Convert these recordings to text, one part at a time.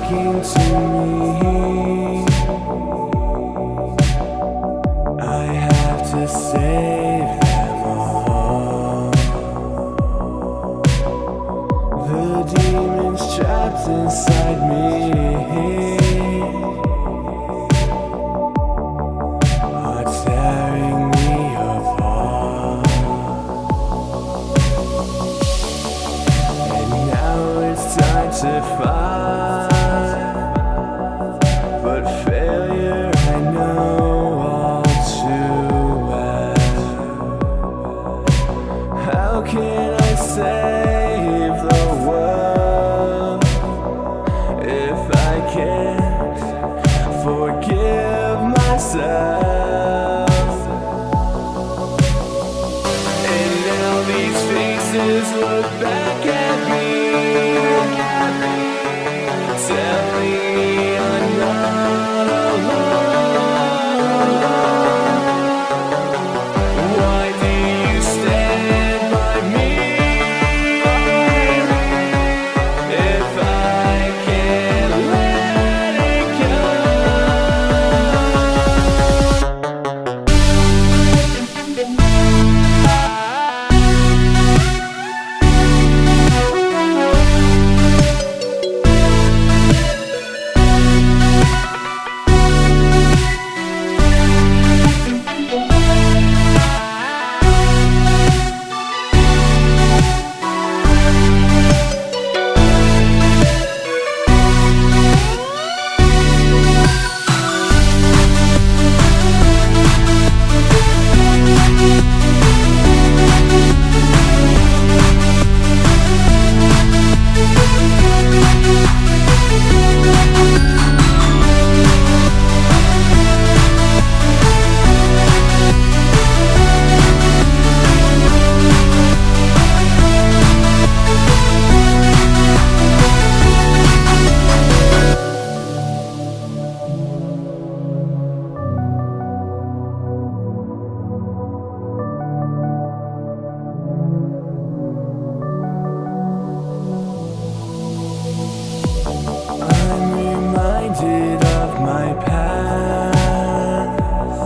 talking to me. I have to save them all. The demons trapped inside me are tearing me apart. And now it's time to fight, but failure I know all too well. How can I save the world if I can't forgive myself? And now these faces look back at me, telling me I'm not alone. Why do you stand by me if I can't let it of my past,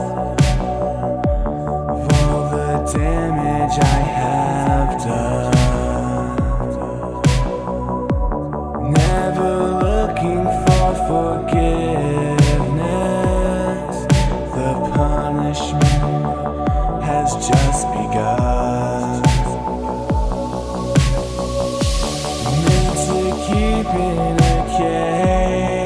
of all the damage I have done, never looking for forgiveness. The punishment has just begun. Meant to keep in a cage,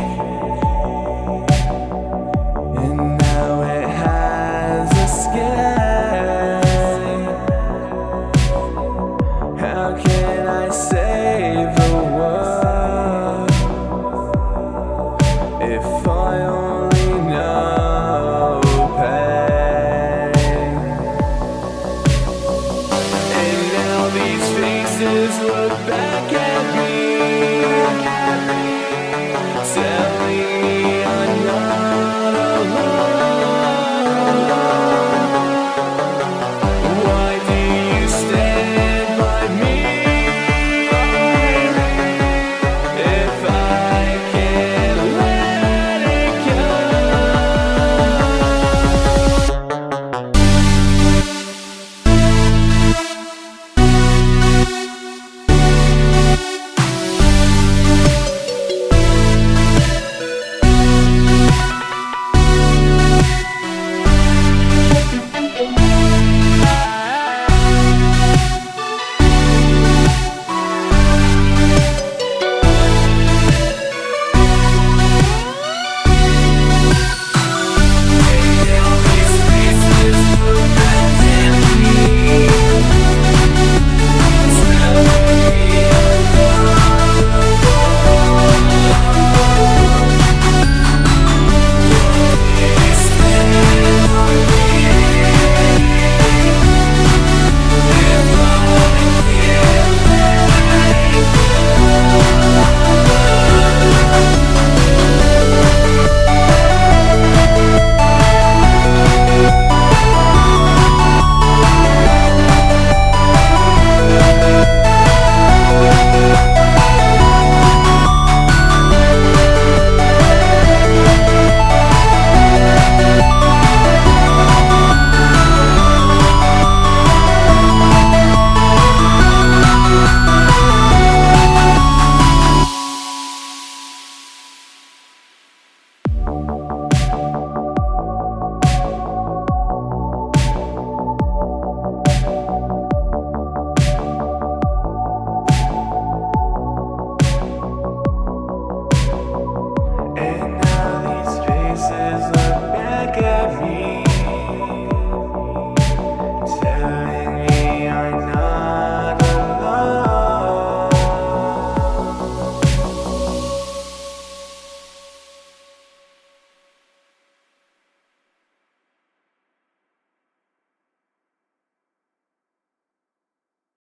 how can I save the world if I only know pain? And now these faces look back